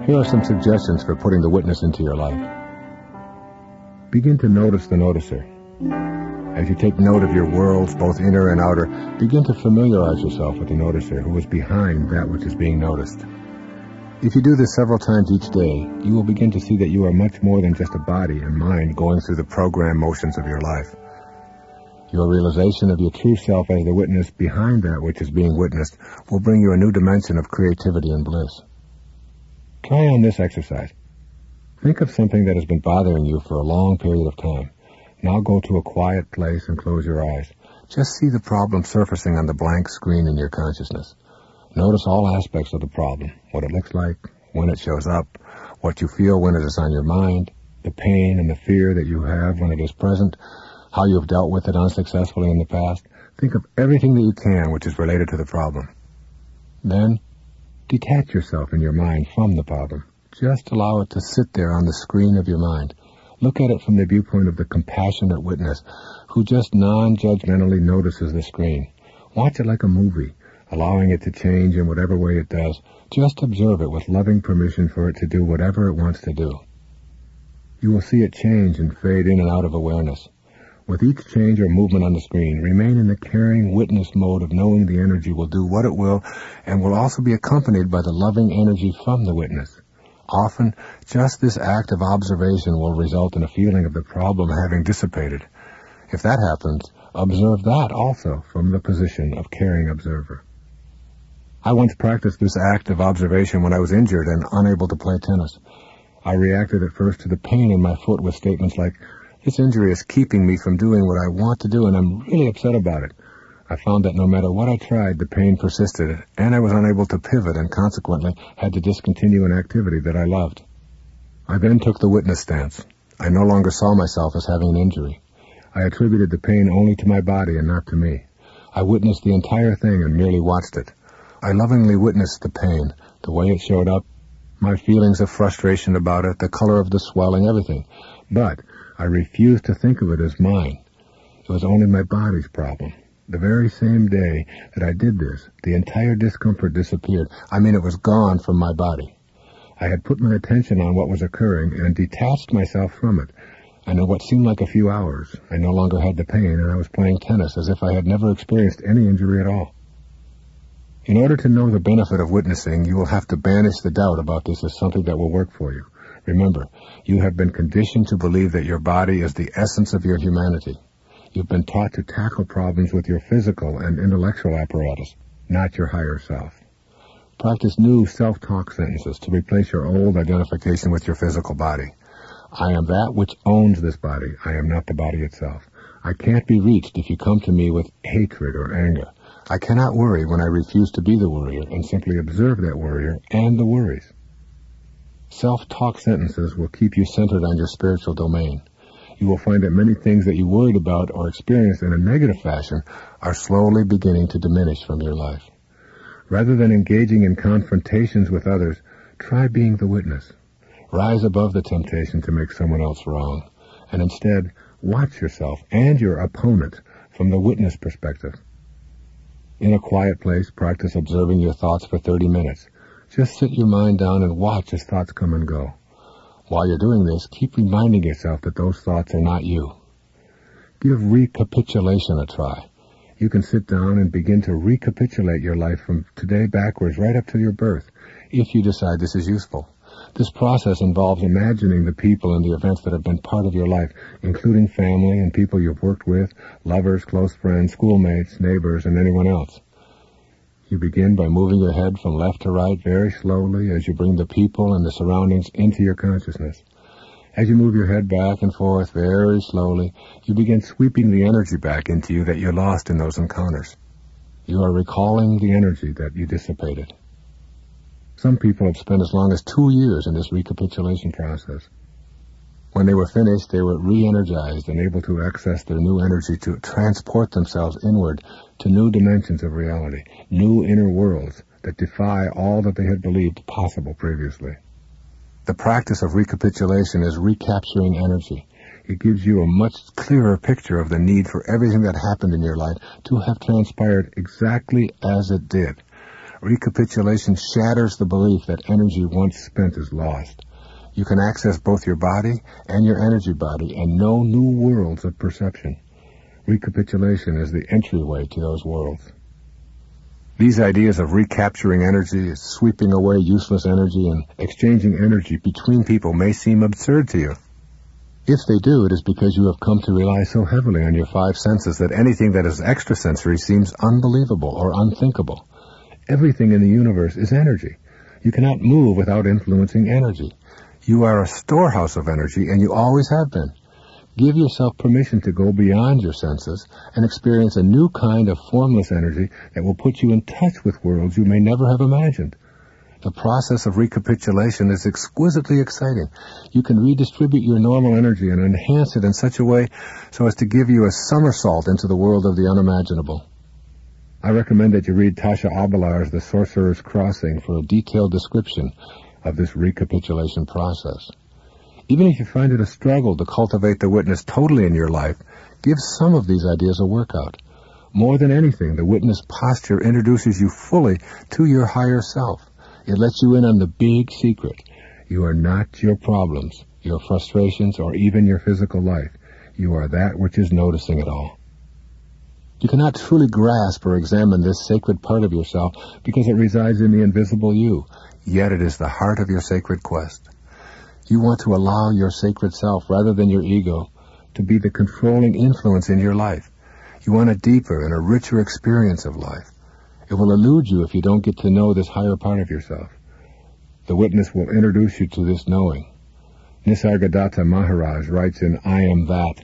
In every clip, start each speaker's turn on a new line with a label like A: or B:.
A: Here are some suggestions for putting the witness into your life. Begin to notice the noticer. As you take note of your worlds, both inner and outer, begin to familiarize yourself with the noticer who is behind that which is being noticed. If you do this several times each day, you will begin to see that you are much more than just a body and mind going through the program motions of your life. Your realization of your true self as the witness behind that which is being witnessed will bring you a new dimension of creativity and bliss. Try on this exercise. Think of something that has been bothering you for a long period of time. Now go to a quiet place and close your eyes. Just see the problem surfacing on the blank screen in your consciousness. Notice all aspects of the problem, what it looks like, when it shows up, what you feel when it is on your mind, the pain and the fear that you have when it is present, how you have dealt with it unsuccessfully in the past. Think of everything that you can which is related to the problem. Then, detach yourself in your mind from the problem. Just allow it to sit there on the screen of your mind. Look at it from the viewpoint of the compassionate witness who just non-judgmentally notices the screen. Watch it like a movie, allowing it to change in whatever way it does. Just observe it with loving permission for it to do whatever it wants to do. You will see it change and fade in and out of awareness. With each change or movement on the screen, remain in the caring witness mode of knowing the energy will do what it will and will also be accompanied by the loving energy from the witness. Often, just this act of observation will result in a feeling of the problem having dissipated. If that happens, observe that also from the position of caring observer. I once practiced this act of observation when I was injured and unable to play tennis. I reacted at first to the pain in my foot with statements like, "This injury is keeping me from doing what I want to do and I'm really upset about it." I found that no matter what I tried, the pain persisted, and I was unable to pivot and consequently had to discontinue an activity that I loved. I then took the witness stance. I no longer saw myself as having an injury. I attributed the pain only to my body and not to me. I witnessed the entire thing and merely watched it. I lovingly witnessed the pain, the way it showed up, my feelings of frustration about it, the color of the swelling, everything. But I refused to think of it as mine. It was only my body's problem. The very same day that I did this, the entire discomfort disappeared. I mean, it was gone from my body. I had put my attention on what was occurring and detached myself from it. And in what seemed like a few hours, I no longer had the pain and I was playing tennis as if I had never experienced any injury at all. In order to know the benefit of witnessing, you will have to banish the doubt about this as something that will work for you. Remember, you have been conditioned to believe that your body is the essence of your humanity. You've been taught to tackle problems with your physical and intellectual apparatus, not your higher self. Practice new self-talk sentences to replace your old identification with your physical body. I am that which owns this body. I am not the body itself. I can't be reached if you come to me with hatred or anger. I cannot worry when I refuse to be the worrier and simply observe that worrier and the worries. Self-talk sentences will keep you centered on your spiritual domain. You will find that many things that you worried about or experienced in a negative fashion are slowly beginning to diminish from your life. Rather than engaging in confrontations with others, try being the witness. Rise above the temptation to make someone else wrong, and instead watch yourself and your opponent from the witness perspective. In a quiet place, practice observing your thoughts for 30 minutes. Just sit your mind down and watch as thoughts come and go. While you're doing this, keep reminding yourself that those thoughts are not you. Give recapitulation a try. You can sit down and begin to recapitulate your life from today backwards right up to your birth, if you decide this is useful. This process involves imagining the people and the events that have been part of your life, including family and people you've worked with, lovers, close friends, schoolmates, neighbors, and anyone else. You begin by moving your head from left to right very slowly as you bring the people and the surroundings into your consciousness. As you move your head back and forth very slowly, you begin sweeping the energy back into you that you lost in those encounters. You are recalling the energy that you dissipated. Some people have spent as long as 2 years in this recapitulation process. When they were finished, they were re-energized and able to access their new energy to transport themselves inward to new dimensions of reality, new inner worlds that defy all that they had believed possible previously. The practice of recapitulation is recapturing energy. It gives you a much clearer picture of the need for everything that happened in your life to have transpired exactly as it did, Recapitulation shatters the belief that energy once spent is lost. You can access both your body and your energy body and know new worlds of perception. Recapitulation is the entryway to those worlds. These ideas of recapturing energy, sweeping away useless energy, and exchanging energy between people may seem absurd to you. If they do, it is because you have come to rely so heavily on your five senses that anything that is extrasensory seems unbelievable or unthinkable. Everything in the universe is energy. You cannot move without influencing energy. You are a storehouse of energy, and you always have been. Give yourself permission to go beyond your senses and experience a new kind of formless energy that will put you in touch with worlds you may never have imagined. The process of recapitulation is exquisitely exciting. You can redistribute your normal energy and enhance it in such a way so as to give you a somersault into the world of the unimaginable. I recommend that you read Tasha Abelar's The Sorcerer's Crossing for a detailed description of this recapitulation process. Even if you find it a struggle to cultivate the witness totally in your life, give some of these ideas a workout. More than anything, the witness posture introduces you fully to your higher self. It lets you in on the big secret. You are not your problems, your frustrations, or even your physical life. You are that which is noticing it all. You cannot truly grasp or examine this sacred part of yourself because it resides in the invisible you, yet it is the heart of your sacred quest. You want to allow your sacred self, rather than your ego, to be the controlling influence in your life. You want a deeper and a richer experience of life. It will elude you if you don't get to know this higher part of yourself. The witness will introduce you to this knowing. Nisargadatta Maharaj writes in I Am That,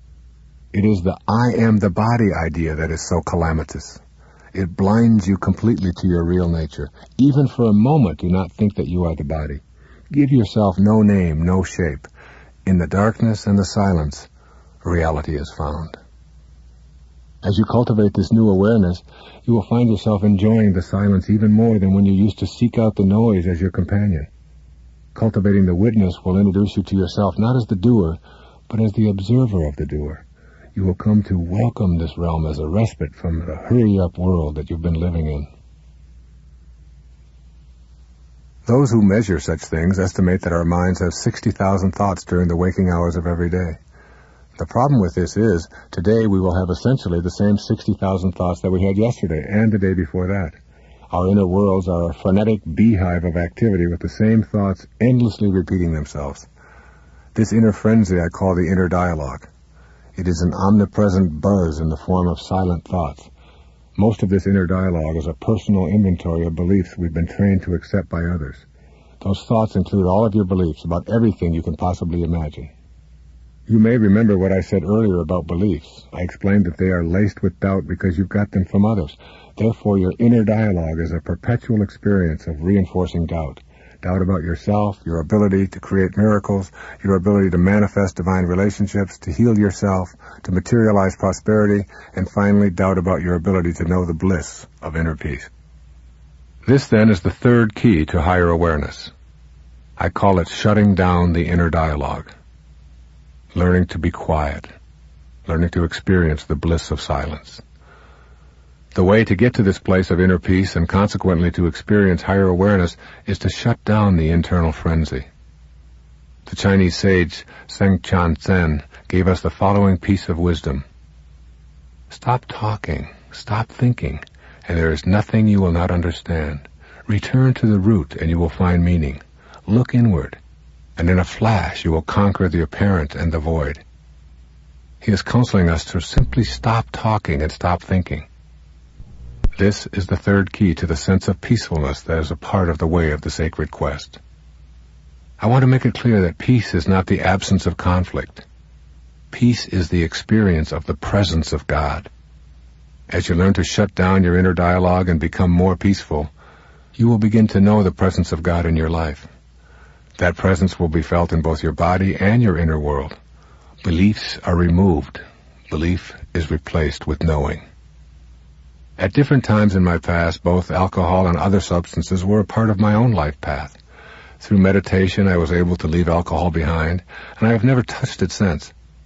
A: it is the I am the body idea that is so calamitous. It blinds you completely to your real nature. Even for a moment, do not think that you are the body. Give yourself no name, no shape. In the darkness and the silence, reality is found. As you cultivate this new awareness, you will find yourself enjoying the silence even more than when you used to seek out the noise as your companion. Cultivating the witness will introduce you to yourself not as the doer, but as the observer of the doer. You will come to welcome this realm as a respite from the hurry-up world that you've been living in. Those who measure such things estimate that our minds have 60,000 thoughts during the waking hours of every day. The problem with this is, today we will have essentially the same 60,000 thoughts that we had yesterday and the day before that. Our inner worlds are a frenetic beehive of activity with the same thoughts endlessly repeating themselves. This inner frenzy I call the inner dialogue. It is an omnipresent buzz in the form of silent thoughts. Most of this inner dialogue is a personal inventory of beliefs we've been trained to accept by others. Those thoughts include all of your beliefs about everything you can possibly imagine. You may remember what I said earlier about beliefs. I explained that they are laced with doubt because you've got them from others. Therefore, your inner dialogue is a perpetual experience of reinforcing doubt. Doubt about yourself, your ability to create miracles, your ability to manifest divine relationships, to heal yourself, to materialize prosperity, and finally doubt about your ability to know the bliss of inner peace. This, then, is the third key to higher awareness. I call it shutting down the inner dialogue. Learning to be quiet. Learning to experience the bliss of silence. The way to get to this place of inner peace and consequently to experience higher awareness is to shut down the internal frenzy. The Chinese sage Sengchan Zen gave us the following piece of wisdom. Stop talking, stop thinking, and there is nothing you will not understand. Return to the root and you will find meaning. Look inward, and in a flash you will conquer the apparent and the void. He is counseling us to simply stop talking and stop thinking. This is the third key to the sense of peacefulness that is a part of the way of the sacred quest. I want to make it clear that peace is not the absence of conflict. Peace is the experience of the presence of God. As you learn to shut down your inner dialogue and become more peaceful, you will begin to know the presence of God in your life. That presence will be felt in both your body and your inner world. Beliefs are removed. Belief is replaced with knowing. At different times in my past, both alcohol and other substances were a part of my own life path. Through meditation, I was able to leave alcohol behind, and I have never touched it since.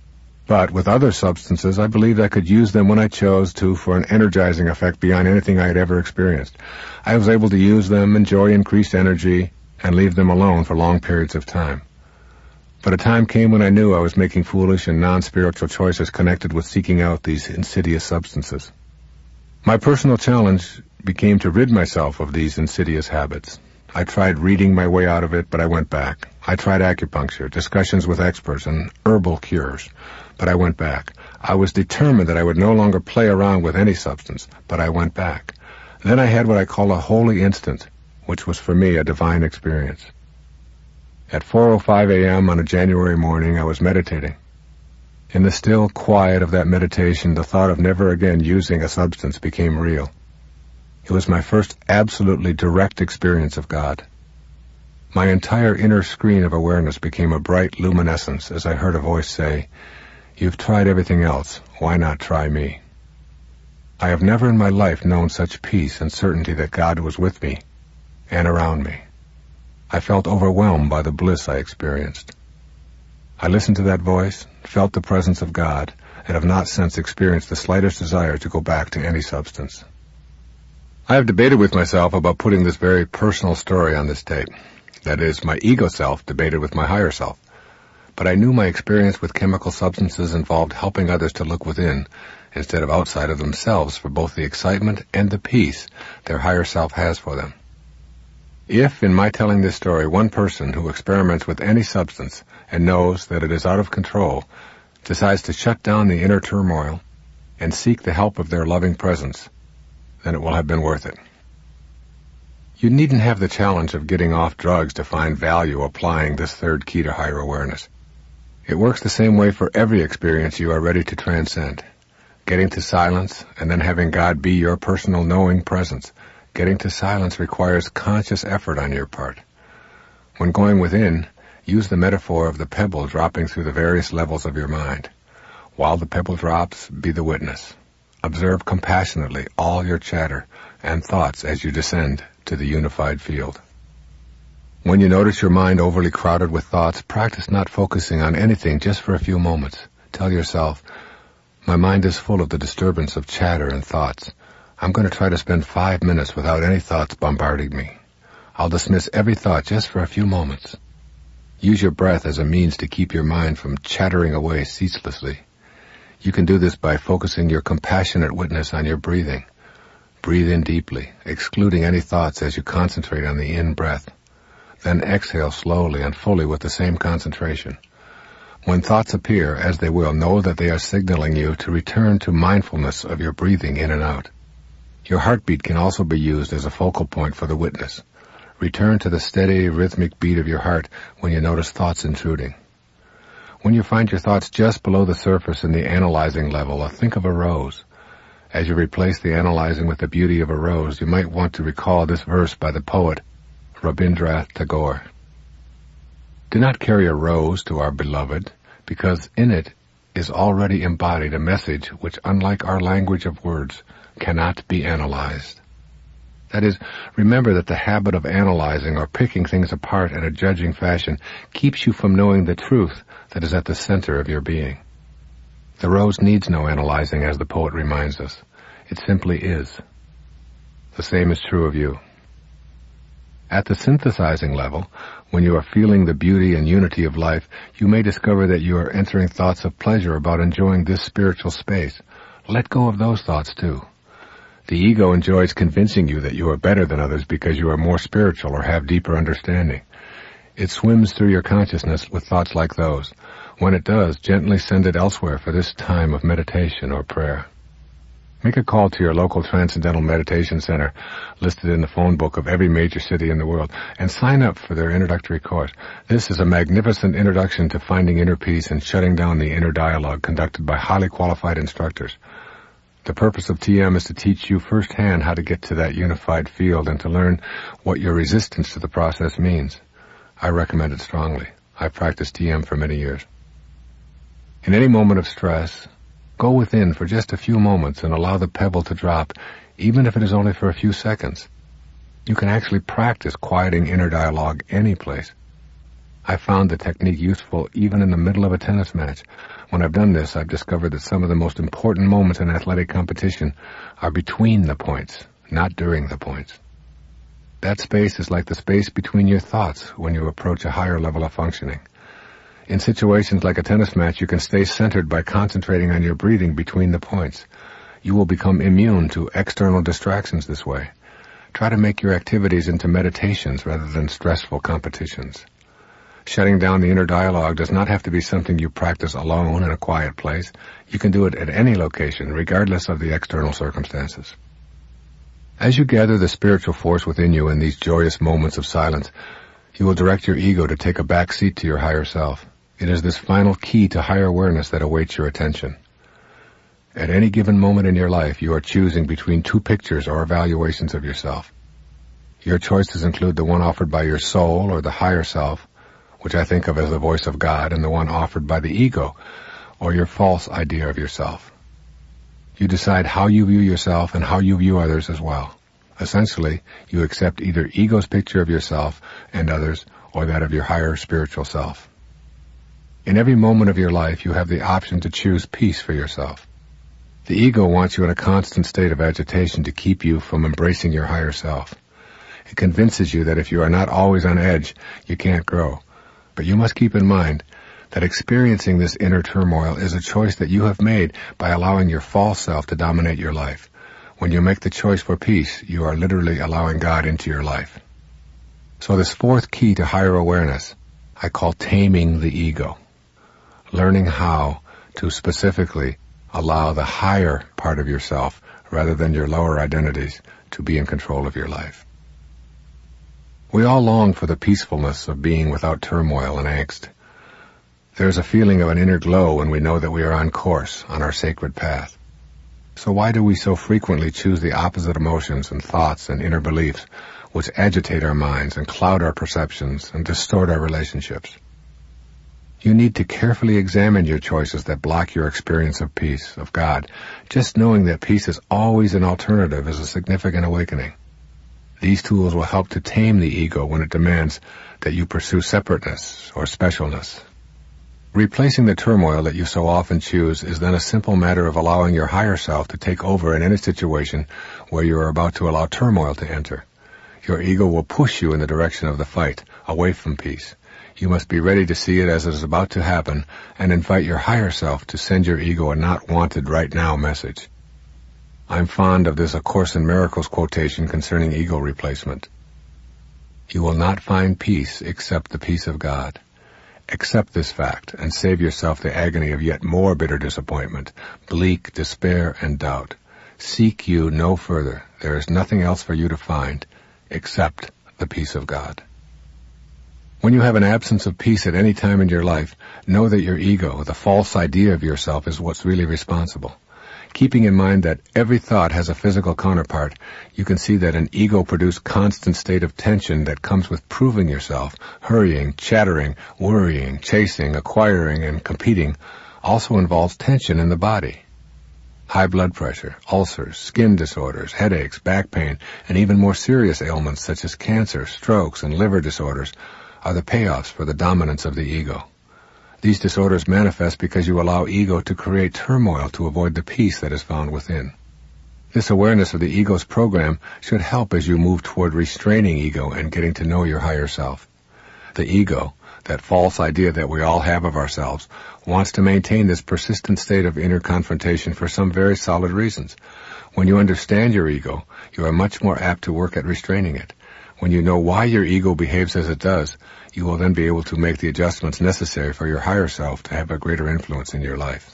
A: But with other substances, I believed I could use them when I chose to for an energizing effect beyond anything I had ever experienced. I was able to use them, enjoy increased energy, and leave them alone for long periods of time. But a time came when I knew I was making foolish and non-spiritual choices connected with seeking out these insidious substances. My personal challenge became to rid myself of these insidious habits. I tried reading my way out of it, but I went back. I tried acupuncture, discussions with experts, and herbal cures, but I went back. I was determined that I would no longer play around with any substance, but I went back. Then I had what I call a holy instant, which was for me a divine experience. At 4:05 a.m. on a January morning, I was meditating. In the still quiet of that meditation, the thought of never again using a substance became real. It was my first absolutely direct experience of God. My entire inner screen of awareness became a bright luminescence as I heard a voice say, "You've tried everything else. Why not try me?" I have never in my life known such peace and certainty that God was with me and around me. I felt overwhelmed by the bliss I experienced. I listened to that voice, felt the presence of God, and have not since experienced the slightest desire to go back to any substance. I have debated with myself about putting this very personal story on this tape. That is, my ego self debated with my higher self. But I knew my experience with chemical substances involved helping others to look within, instead of outside of themselves, for both the excitement and the peace their higher self has for them. If, in my telling this story, one person who experiments with any substance and knows that it is out of control decides to shut down the inner turmoil and seek the help of their loving presence, then it will have been worth it. You needn't have the challenge of getting off drugs to find value applying this third key to higher awareness. It works the same way for every experience you are ready to transcend. Getting to silence and then having God be your personal knowing presence. Getting to silence requires conscious effort on your part. When going within, use the metaphor of the pebble dropping through the various levels of your mind. While the pebble drops, be the witness. Observe compassionately all your chatter and thoughts as you descend to the unified field. When you notice your mind overly crowded with thoughts, practice not focusing on anything just for a few moments. Tell yourself, "My mind is full of the disturbance of chatter and thoughts. I'm going to try to spend 5 minutes without any thoughts bombarding me. I'll dismiss every thought just for a few moments." Use your breath as a means to keep your mind from chattering away ceaselessly. You can do this by focusing your compassionate witness on your breathing. Breathe in deeply, excluding any thoughts as you concentrate on the in-breath. Then exhale slowly and fully with the same concentration. When thoughts appear, as they will, know that they are signaling you to return to mindfulness of your breathing in and out. Your heartbeat can also be used as a focal point for the witness. Return to the steady, rhythmic beat of your heart when you notice thoughts intruding. When you find your thoughts just below the surface in the analyzing level, think of a rose. As you replace the analyzing with the beauty of a rose, you might want to recall this verse by the poet Rabindranath Tagore. Do not carry a rose to our beloved, because in it is already embodied a message which, unlike our language of words, cannot be analyzed. That is, remember that the habit of analyzing or picking things apart in a judging fashion keeps you from knowing the truth that is at the center of your being. The rose needs no analyzing, as the poet reminds us. It simply is. The same is true of you. At the synthesizing level, when you are feeling the beauty and unity of life, you may discover that you are entering thoughts of pleasure about enjoying this spiritual space. Let go of those thoughts too. The ego enjoys convincing you that you are better than others because you are more spiritual or have deeper understanding. It swims through your consciousness with thoughts like those. When it does, gently send it elsewhere for this time of meditation or prayer. Make a call to your local Transcendental Meditation Center, listed in the phone book of every major city in the world, and sign up for their introductory course. This is a magnificent introduction to finding inner peace and shutting down the inner dialogue conducted by highly qualified instructors. The purpose of TM is to teach you firsthand how to get to that unified field and to learn what your resistance to the process means. I recommend it strongly. I've practiced TM for many years. In any moment of stress, go within for just a few moments and allow the pebble to drop, even if it is only for a few seconds. You can actually practice quieting inner dialogue any place. I found the technique useful even in the middle of a tennis match. When I've done this, I've discovered that some of the most important moments in athletic competition are between the points, not during the points. That space is like the space between your thoughts when you approach a higher level of functioning. In situations like a tennis match, you can stay centered by concentrating on your breathing between the points. You will become immune to external distractions this way. Try to make your activities into meditations rather than stressful competitions. Shutting down the inner dialogue does not have to be something you practice alone in a quiet place. You can do it at any location, regardless of the external circumstances. As you gather the spiritual force within you in these joyous moments of silence, you will direct your ego to take a back seat to your higher self. It is this final key to higher awareness that awaits your attention. At any given moment in your life, you are choosing between two pictures or evaluations of yourself. Your choices include the one offered by your soul or the higher self, which I think of as the voice of God, and the one offered by the ego, or your false idea of yourself. You decide how you view yourself and how you view others as well. Essentially, you accept either ego's picture of yourself and others, or that of your higher spiritual self. In every moment of your life, you have the option to choose peace for yourself. The ego wants you in a constant state of agitation to keep you from embracing your higher self. It convinces you that if you are not always on edge, you can't grow. But you must keep in mind that experiencing this inner turmoil is a choice that you have made by allowing your false self to dominate your life. When you make the choice for peace, you are literally allowing God into your life. So this fourth key to higher awareness, I call taming the ego. Learning how to specifically allow the higher part of yourself, rather than your lower identities, to be in control of your life. We all long for the peacefulness of being without turmoil and angst. There's a feeling of an inner glow when we know that we are on course, on our sacred path. So why do we so frequently choose the opposite emotions and thoughts and inner beliefs which agitate our minds and cloud our perceptions and distort our relationships? You need to carefully examine your choices that block your experience of peace, of God. Just knowing that peace is always an alternative is a significant awakening. These tools will help to tame the ego when it demands that you pursue separateness or specialness. Replacing the turmoil that you so often choose is then a simple matter of allowing your higher self to take over in any situation where you are about to allow turmoil to enter. Your ego will push you in the direction of the fight, away from peace. You must be ready to see it as it is about to happen and invite your higher self to send your ego a not wanted right now message. I'm fond of this A Course in Miracles quotation concerning ego replacement. You will not find peace except the peace of God. Accept this fact and save yourself the agony of yet more bitter disappointment, bleak despair and doubt. Seek you no further. There is nothing else for you to find except the peace of God. When you have an absence of peace at any time in your life, know that your ego, the false idea of yourself, is what's really responsible. Keeping in mind that every thought has a physical counterpart, you can see that an ego-produced constant state of tension that comes with proving yourself, hurrying, chattering, worrying, chasing, acquiring, and competing also involves tension in the body. High blood pressure, ulcers, skin disorders, headaches, back pain, and even more serious ailments such as cancer, strokes, and liver disorders are the payoffs for the dominance of the ego. These disorders manifest because you allow ego to create turmoil to avoid the peace that is found within. This awareness of the ego's program should help as you move toward restraining ego and getting to know your higher self. The ego, that false idea that we all have of ourselves, wants to maintain this persistent state of inner confrontation for some very solid reasons. When you understand your ego, you are much more apt to work at restraining it. When you know why your ego behaves as it does, you will then be able to make the adjustments necessary for your higher self to have a greater influence in your life.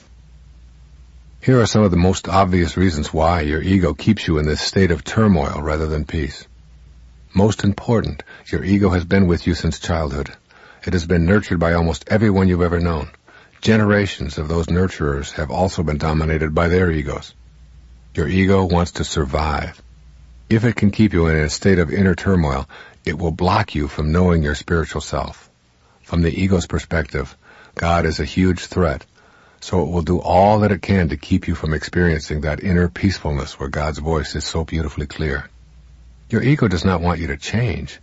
A: Here are some of the most obvious reasons why your ego keeps you in this state of turmoil rather than peace. Most important, your ego has been with you since childhood. It has been nurtured by almost everyone you've ever known. Generations of those nurturers have also been dominated by their egos. Your ego wants to survive. If it can keep you in a state of inner turmoil, it will block you from knowing your spiritual self. From the ego's perspective, God is a huge threat, so it will do all that it can to keep you from experiencing that inner peacefulness where God's voice is so beautifully clear. Your ego does not want you to change.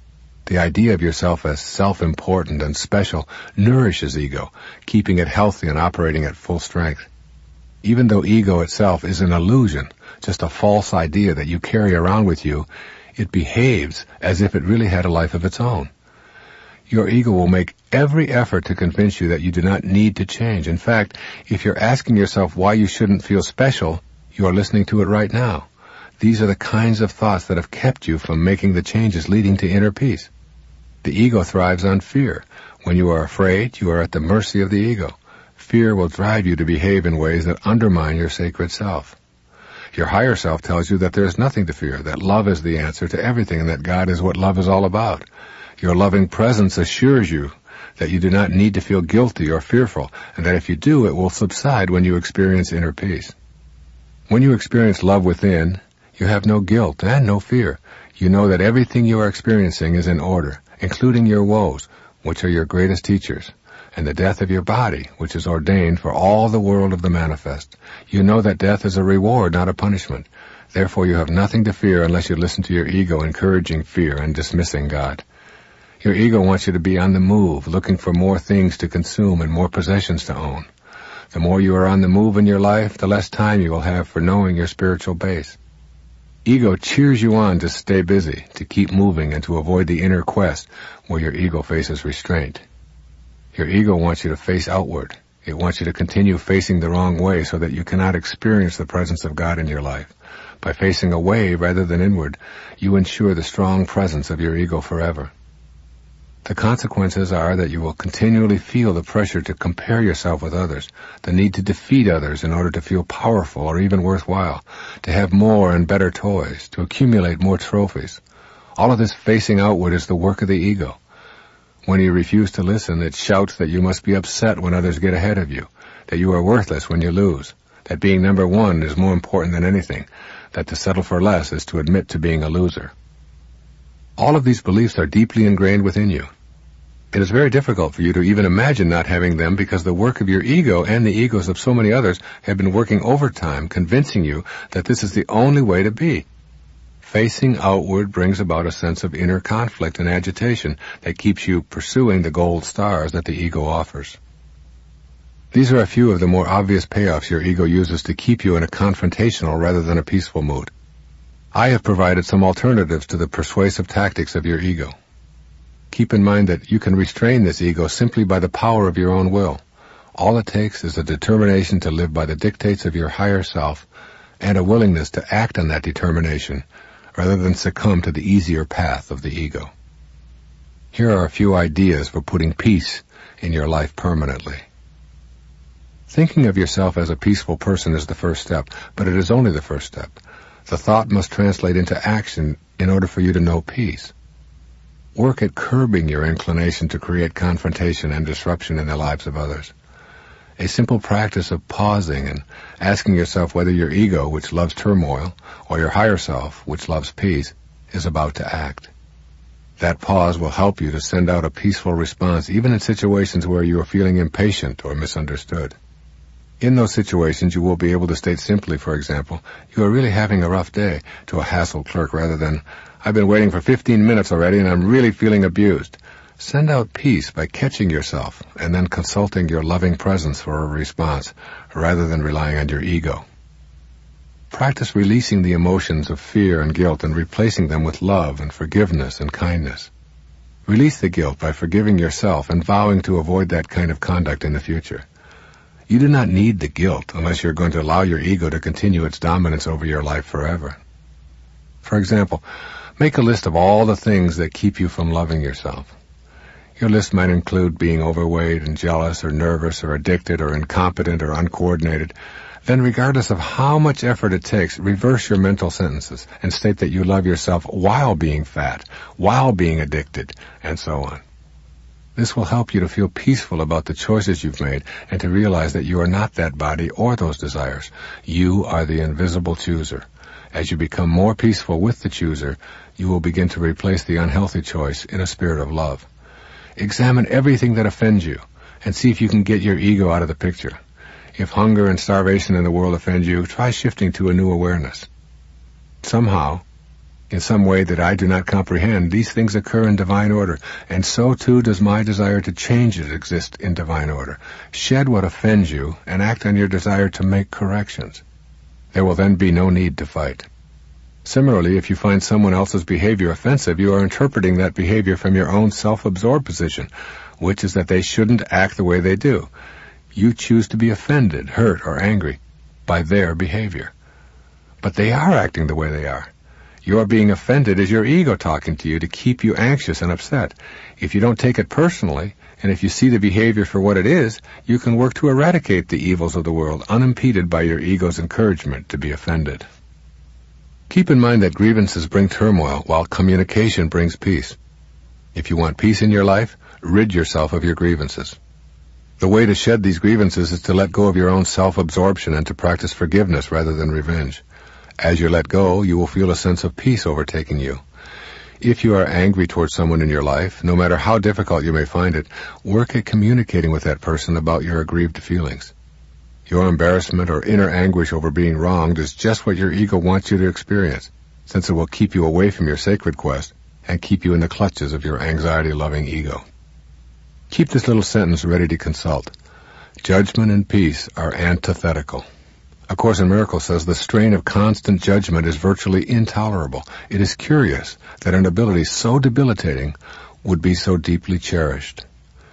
A: The idea of yourself as self-important and special nourishes ego, keeping it healthy and operating at full strength. Even though ego itself is an illusion, just a false idea that you carry around with you, it behaves as if it really had a life of its own. Your ego will make every effort to convince you that you do not need to change. In fact, if you're asking yourself why you shouldn't feel special, you are listening to it right now. These are the kinds of thoughts that have kept you from making the changes leading to inner peace. The ego thrives on fear. When you are afraid, you are at the mercy of the ego. Fear will drive you to behave in ways that undermine your sacred self. Your higher self tells you that there is nothing to fear, that love is the answer to everything, and that God is what love is all about. Your loving presence assures you that you do not need to feel guilty or fearful, and that if you do, it will subside when you experience inner peace. When you experience love within, you have no guilt and no fear. You know that everything you are experiencing is in order, including your woes, which are your greatest teachers, and the death of your body, which is ordained for all the world of the manifest. You know that death is a reward, not a punishment. Therefore you have nothing to fear unless you listen to your ego encouraging fear and dismissing God. Your ego wants you to be on the move, looking for more things to consume and more possessions to own. The more you are on the move in your life, the less time you will have for knowing your spiritual base. Ego cheers you on to stay busy, to keep moving, and to avoid the inner quest where your ego faces restraint. Your ego wants you to face outward. It wants you to continue facing the wrong way so that you cannot experience the presence of God in your life. By facing away rather than inward, you ensure the strong presence of your ego forever. The consequences are that you will continually feel the pressure to compare yourself with others, the need to defeat others in order to feel powerful or even worthwhile, to have more and better toys, to accumulate more trophies. All of this facing outward is the work of the ego. When you refuse to listen, it shouts that you must be upset when others get ahead of you, that you are worthless when you lose, that being number one is more important than anything, that to settle for less is to admit to being a loser. All of these beliefs are deeply ingrained within you. It is very difficult for you to even imagine not having them because the work of your ego and the egos of so many others have been working overtime, convincing you that this is the only way to be. Facing outward brings about a sense of inner conflict and agitation that keeps you pursuing the gold stars that the ego offers. These are a few of the more obvious payoffs your ego uses to keep you in a confrontational rather than a peaceful mood. I have provided some alternatives to the persuasive tactics of your ego. Keep in mind that you can restrain this ego simply by the power of your own will. All it takes is a determination to live by the dictates of your higher self and a willingness to act on that determination rather than succumb to the easier path of the ego. Here are a few ideas for putting peace in your life permanently. Thinking of yourself as a peaceful person is the first step, but it is only the first step. The thought must translate into action in order for you to know peace. Work at curbing your inclination to create confrontation and disruption in the lives of others. A simple practice of pausing and asking yourself whether your ego, which loves turmoil, or your higher self, which loves peace, is about to act. That pause will help you to send out a peaceful response even in situations where you are feeling impatient or misunderstood. In those situations, you will be able to state simply, for example, you are really having a rough day, to a hassled clerk rather than, I've been waiting for 15 minutes already and I'm really feeling abused. Send out peace by catching yourself and then consulting your loving presence for a response rather than relying on your ego. Practice releasing the emotions of fear and guilt and replacing them with love and forgiveness and kindness. Release the guilt by forgiving yourself and vowing to avoid that kind of conduct in the future. You do not need the guilt unless you're going to allow your ego to continue its dominance over your life forever. For example, make a list of all the things that keep you from loving yourself. Your list might include being overweight and jealous or nervous or addicted or incompetent or uncoordinated. Then, regardless of how much effort it takes, reverse your mental sentences and state that you love yourself while being fat, while being addicted, and so on. This will help you to feel peaceful about the choices you've made and to realize that you are not that body or those desires. You are the invisible chooser. As you become more peaceful with the chooser, you will begin to replace the unhealthy choice in a spirit of love. Examine everything that offends you and see if you can get your ego out of the picture. If hunger and starvation in the world offend you, try shifting to a new awareness. Somehow, In some way that I do not comprehend, these things occur in divine order, and so too does my desire to change it exist in divine order. Shed what offends you, and act on your desire to make corrections. There will then be no need to fight. Similarly, if you find someone else's behavior offensive, you are interpreting that behavior from your own self-absorbed position, which is that they shouldn't act the way they do. You choose to be offended, hurt, or angry by their behavior. But they are acting the way they are. Your being offended is your ego talking to you to keep you anxious and upset. If you don't take it personally, and if you see the behavior for what it is, you can work to eradicate the evils of the world unimpeded by your ego's encouragement to be offended. Keep in mind that grievances bring turmoil, while communication brings peace. If you want peace in your life, rid yourself of your grievances. The way to shed these grievances is to let go of your own self-absorption and to practice forgiveness rather than revenge. As you let go, you will feel a sense of peace overtaking you. If you are angry towards someone in your life, no matter how difficult you may find it, work at communicating with that person about your aggrieved feelings. Your embarrassment or inner anguish over being wronged is just what your ego wants you to experience, since it will keep you away from your sacred quest and keep you in the clutches of your anxiety-loving ego. Keep this little sentence ready to consult. Judgment and peace are antithetical. A Course in Miracles says the strain of constant judgment is virtually intolerable. It is curious that an ability so debilitating would be so deeply cherished.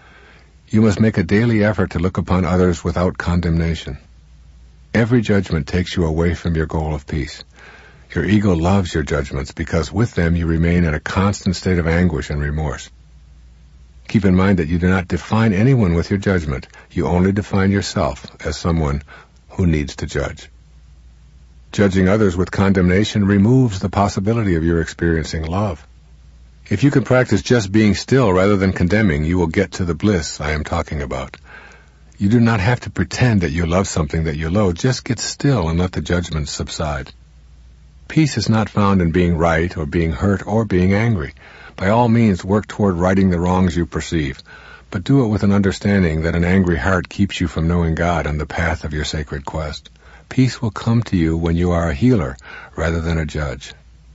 A: You must make a daily effort to look upon others without condemnation. Every judgment takes you away from your goal of peace. Your ego loves your judgments because with them you remain in a constant state of anguish and remorse. Keep in mind that you do not define anyone with your judgment. You only define yourself as someone who needs to judge. Judging others with condemnation removes the possibility of your experiencing love. If you can practice just being still rather than condemning, you will get to the bliss I am talking about. You do not have to pretend that you love something that you loathe. Just get still and let the judgments subside. Peace is not found in being right or being hurt or being angry. By all means, work toward righting the wrongs you perceive, but do it with an understanding that an angry heart keeps you from knowing God on the path of your sacred quest. Peace will come to you when you are a healer rather than a judge.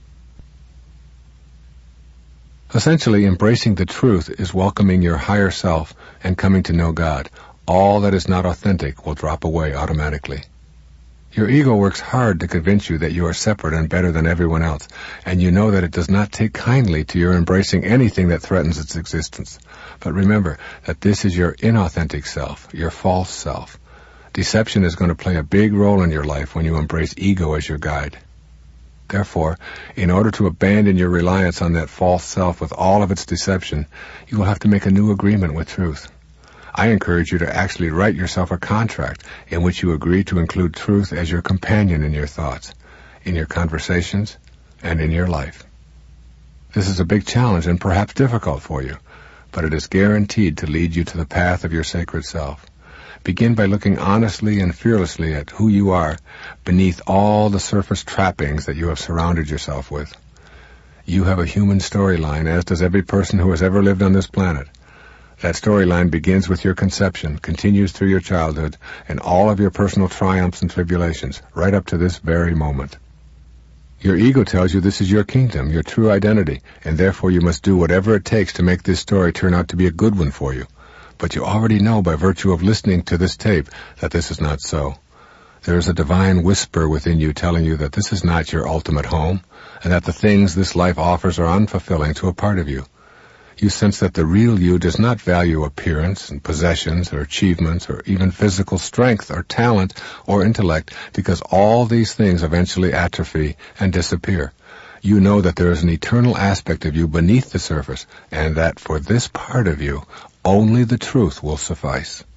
A: Essentially, embracing the truth is welcoming your higher self and coming to know God. All that is not authentic will drop away automatically. Your ego works hard to convince you that you are separate and better than everyone else, and you know that it does not take kindly to your embracing anything that threatens its existence. But remember that this is your inauthentic self, your false self. Deception is going to play a big role in your life when you embrace ego as your guide. Therefore, in order to abandon your reliance on that false self with all of its deception, you will have to make a new agreement with truth. I encourage you to actually write yourself a contract in which you agree to include truth as your companion in your thoughts, in your conversations, and in your life. This is a big challenge and perhaps difficult for you, but it is guaranteed to lead you to the path of your sacred self. Begin by looking honestly and fearlessly at who you are beneath all the surface trappings that you have surrounded yourself with. You have a human storyline, as does every person who has ever lived on this planet. That storyline begins with your conception, continues through your childhood, and all of your personal triumphs and tribulations, right up to this very moment. Your ego tells you this is your kingdom, your true identity, and therefore you must do whatever it takes to make this story turn out to be a good one for you. But you already know by virtue of listening to this tape that this is not so. There is a divine whisper within you telling you that this is not your ultimate home, and that the things this life offers are unfulfilling to a part of you. You sense that the real you does not value appearance and possessions or achievements or even physical strength or talent or intellect, because all these things eventually atrophy and disappear. You know that there is an eternal aspect of you beneath the surface, and that for this part of you, only the truth will suffice.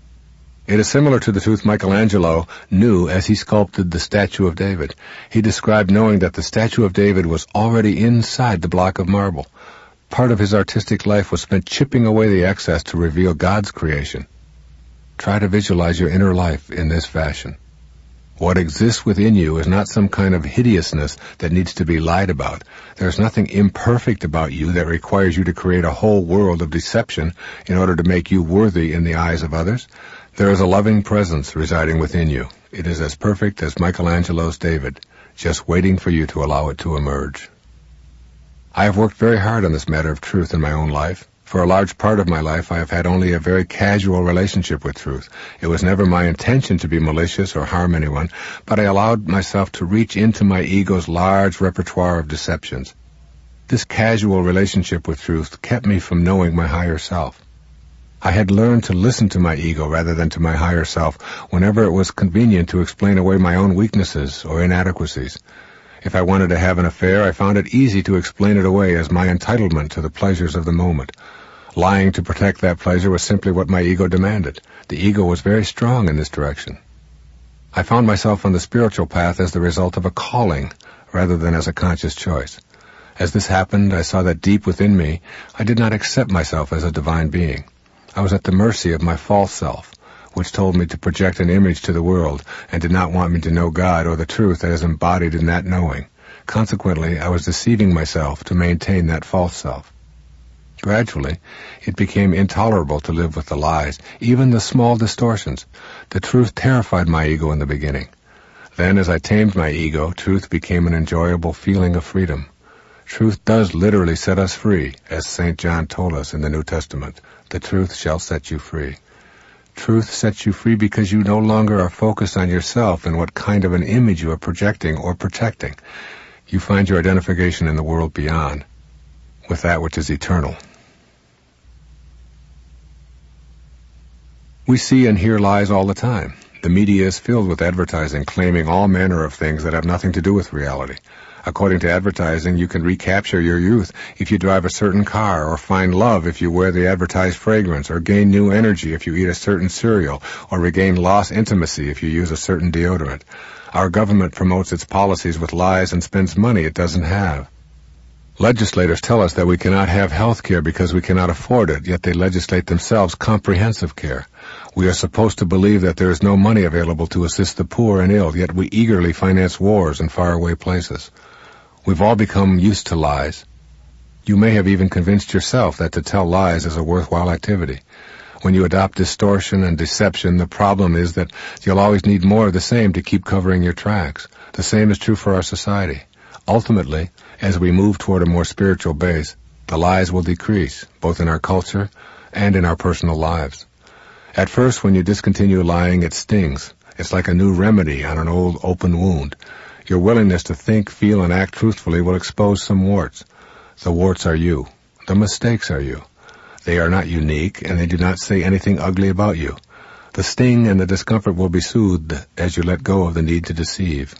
A: It is similar to the truth Michelangelo knew as he sculpted the statue of David. He described knowing that the statue of David was already inside the block of marble. Part of his artistic life was spent chipping away the excess to reveal God's creation. Try to visualize your inner life in this fashion. What exists within you is not some kind of hideousness that needs to be lied about. There is nothing imperfect about you that requires you to create a whole world of deception in order to make you worthy in the eyes of others. There is a loving presence residing within you. It is as perfect as Michelangelo's David, just waiting for you to allow it to emerge. I have worked very hard on this matter of truth in my own life. For a large part of my life, I have had only a very casual relationship with truth. It was never my intention to be malicious or harm anyone, but I allowed myself to reach into my ego's large repertoire of deceptions. This casual relationship with truth kept me from knowing my higher self. I had learned to listen to my ego rather than to my higher self whenever it was convenient to explain away my own weaknesses or inadequacies. If I wanted to have an affair, I found it easy to explain it away as my entitlement to the pleasures of the moment. Lying to protect that pleasure was simply what my ego demanded. The ego was very strong in this direction. I found myself on the spiritual path as the result of a calling rather than as a conscious choice. As this happened, I saw that deep within me, I did not accept myself as a divine being. I was at the mercy of my false self, which told me to project an image to the world and did not want me to know God or the truth that is embodied in that knowing. Consequently, I was deceiving myself to maintain that false self. Gradually, it became intolerable to live with the lies, even the small distortions. The truth terrified my ego in the beginning. Then, as I tamed my ego, truth became an enjoyable feeling of freedom. Truth does literally set us free, as St. John told us in the New Testament. The truth shall set you free. Truth sets you free because you no longer are focused on yourself and what kind of an image you are projecting or protecting. You find your identification in the world beyond, with that which is eternal. We see and hear lies all the time. The media is filled with advertising claiming all manner of things that have nothing to do with reality. According to advertising, you can recapture your youth if you drive a certain car, or find love if you wear the advertised fragrance, or gain new energy if you eat a certain cereal, or regain lost intimacy if you use a certain deodorant. Our government promotes its policies with lies and spends money it doesn't have. Legislators tell us that we cannot have health care because we cannot afford it, yet they legislate themselves comprehensive care. We are supposed to believe that there is no money available to assist the poor and ill, yet we eagerly finance wars in faraway places. We've all become used to lies. You may have even convinced yourself that to tell lies is a worthwhile activity. When you adopt distortion and deception, the problem is that you'll always need more of the same to keep covering your tracks. The same is true for our society. Ultimately, as we move toward a more spiritual base, the lies will decrease, both in our culture and in our personal lives. At first, when you discontinue lying, it stings. It's like a new remedy on an old open wound. Your willingness to think, feel, and act truthfully will expose some warts. The warts are you. The mistakes are you. They are not unique, and they do not say anything ugly about you. The sting and the discomfort will be soothed as you let go of the need to deceive.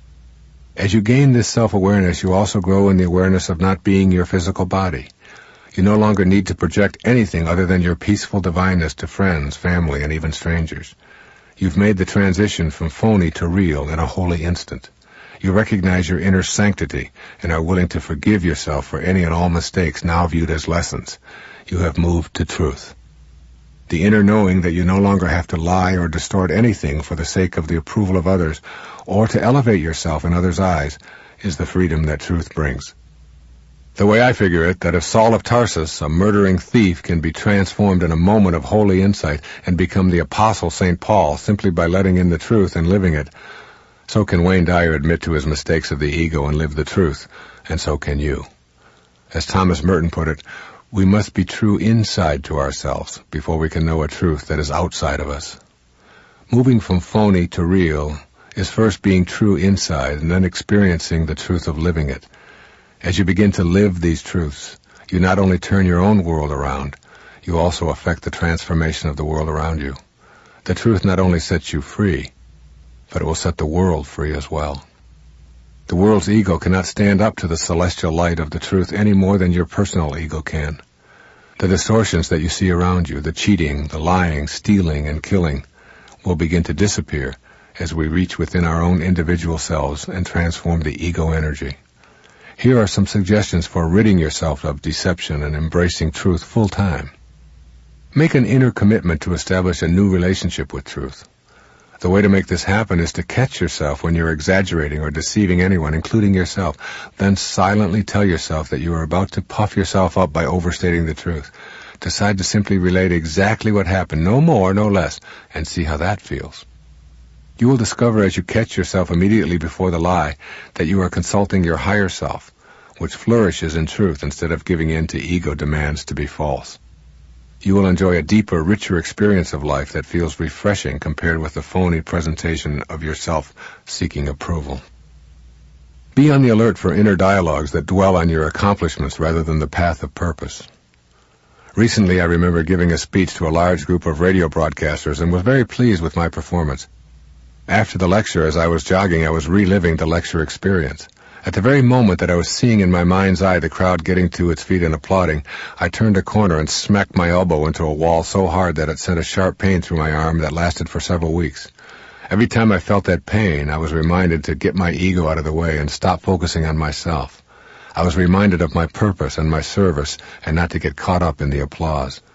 A: As you gain this self-awareness, you also grow in the awareness of not being your physical body. You no longer need to project anything other than your peaceful divineness to friends, family, and even strangers. You've made the transition from phony to real in a holy instant. You recognize your inner sanctity and are willing to forgive yourself for any and all mistakes now viewed as lessons. You have moved to truth. The inner knowing that you no longer have to lie or distort anything for the sake of the approval of others or to elevate yourself in others' eyes is the freedom that truth brings. The way I figure it, that if Saul of Tarsus, a murdering thief, can be transformed in a moment of holy insight and become the apostle St. Paul simply by letting in the truth and living it, so can Wayne Dyer admit to his mistakes of the ego and live the truth, and so can you. As Thomas Merton put it, we must be true inside to ourselves before we can know a truth that is outside of us. Moving from phony to real is first being true inside and then experiencing the truth of living it. As you begin to live these truths, you not only turn your own world around, you also affect the transformation of the world around you. The truth not only sets you free, but it will set the world free as well. The world's ego cannot stand up to the celestial light of the truth any more than your personal ego can. The distortions that you see around you, the cheating, the lying, stealing, and killing, will begin to disappear as we reach within our own individual selves and transform the ego energy. Here are some suggestions for ridding yourself of deception and embracing truth full time. Make an inner commitment to establish a new relationship with truth. The way to make this happen is to catch yourself when you're exaggerating or deceiving anyone, including yourself. Then silently tell yourself that you are about to puff yourself up by overstating the truth. Decide to simply relate exactly what happened, no more, no less, and see how that feels. You will discover as you catch yourself immediately before the lie that you are consulting your higher self, which flourishes in truth instead of giving in to ego demands to be false. You will enjoy a deeper, richer experience of life that feels refreshing compared with the phony presentation of yourself seeking approval. Be on the alert for inner dialogues that dwell on your accomplishments rather than the path of purpose. Recently, I remember giving a speech to a large group of radio broadcasters and was very pleased with my performance. After the lecture, as I was jogging, I was reliving the lecture experience. At the very moment that I was seeing in my mind's eye the crowd getting to its feet and applauding, I turned a corner and smacked my elbow into a wall so hard that it sent a sharp pain through my arm that lasted for several weeks. Every time I felt that pain, I was reminded to get my ego out of the way and stop focusing on myself. I was reminded of my purpose and my service and not to get caught up in the applause.